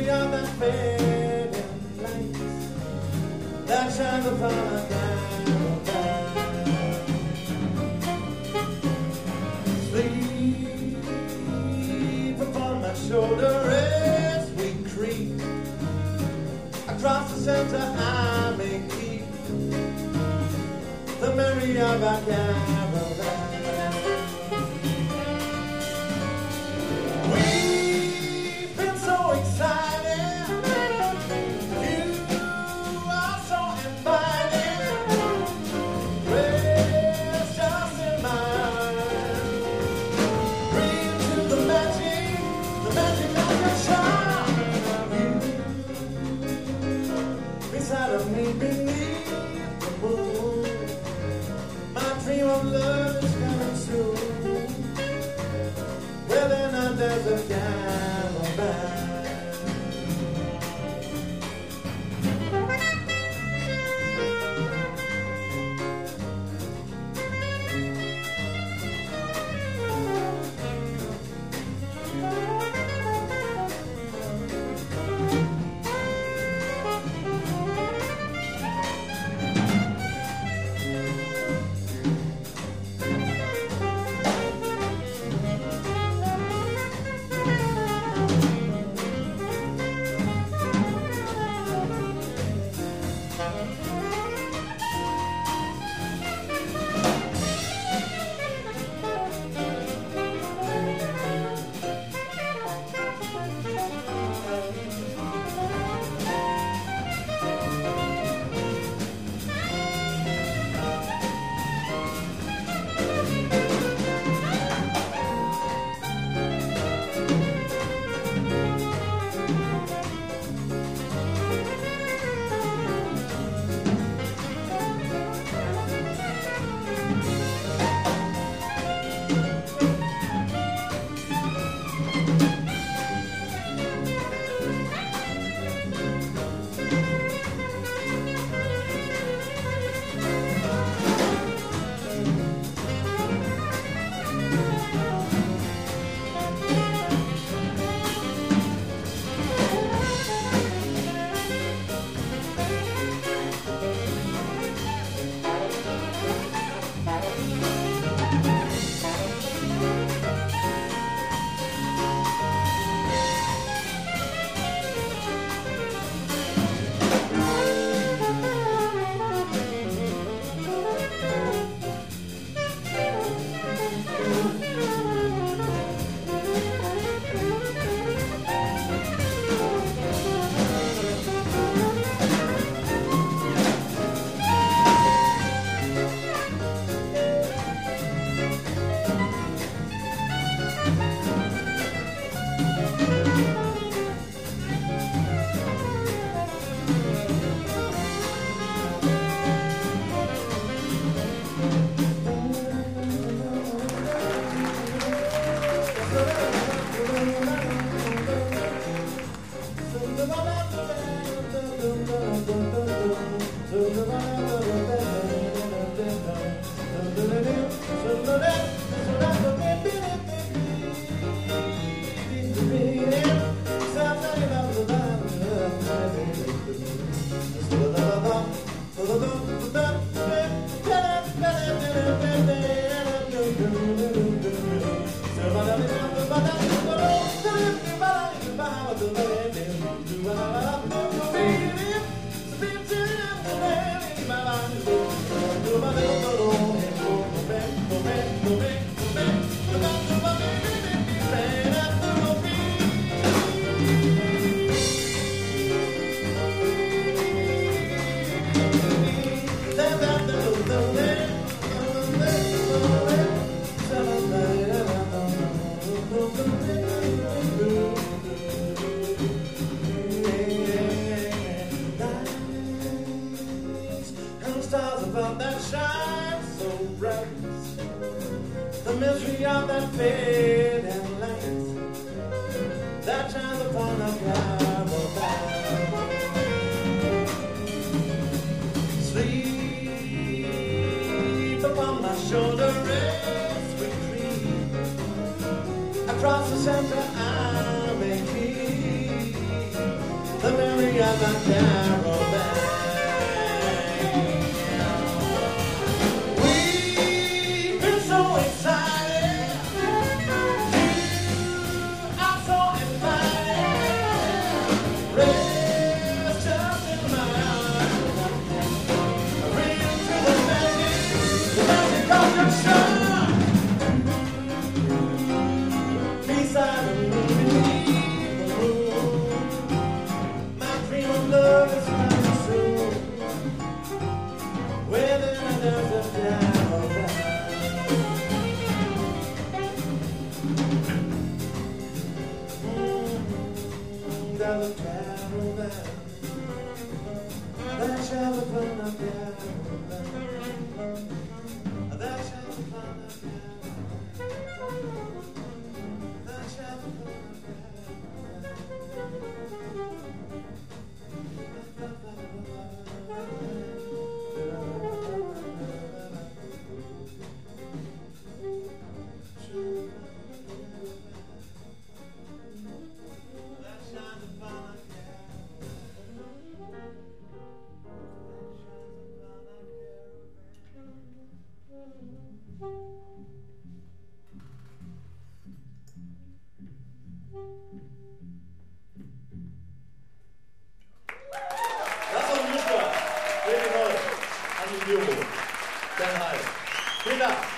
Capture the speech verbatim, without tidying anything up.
mystery of that fading light that shines upon a caravan. Sleep upon my shoulder as we creep across the center. I may keep the memory of our caravan. We've been so excited, you are so inviting, precious in my eyes. Breathe to the magic, the magic of your charm. You beside of me beneath the moon. My dream of love is coming soon. Within a desert caravan. Stars above that shine so bright, the misery of that fading light that shines upon a caravan. Sleep upon my shoulder as we creep across the center I may keep Vielen Dank.